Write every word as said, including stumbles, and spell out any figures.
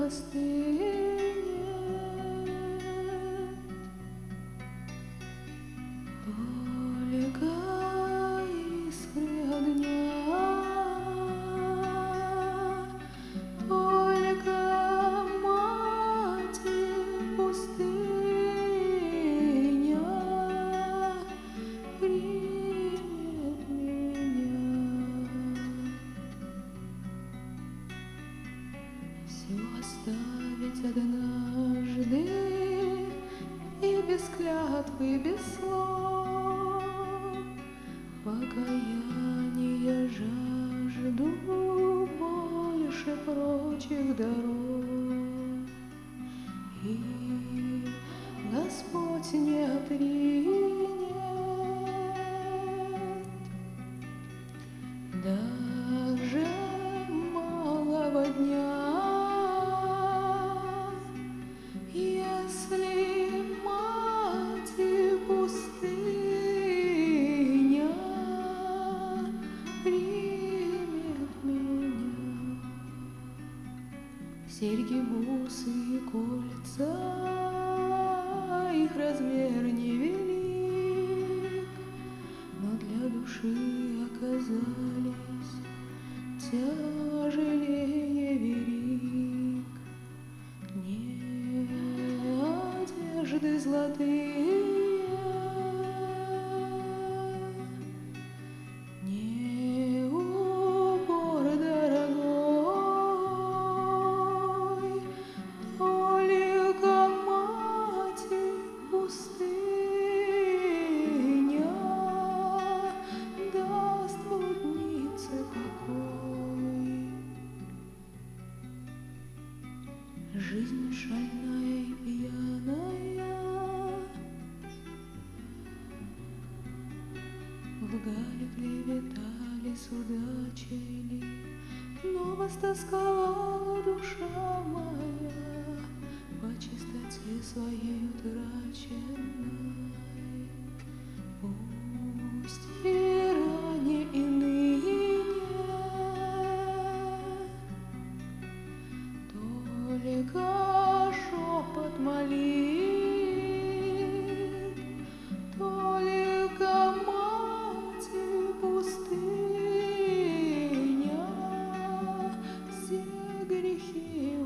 остынет. Только искры огня, только мать и пустыня примет меня. Все оставить однажды и без клятвы, без слов, покаяния жажду больше прочих дорог. И Господь не примет даже малого дня, если мать и пустыня примет меня. Серьги, бусы и кольца, их размер невелик, но для души оказались тяжелее верик. Не одежды золотые, не убор дорогой, только мать и пустыня даст блуднице покой. Жизнь шальная и пьяная, лгали, клеветали, судачили, но востосковала душа моя по чистоте своей утраченной. Пусть и ранее, и ныне только шепот молит, только мать и пустыня все грехи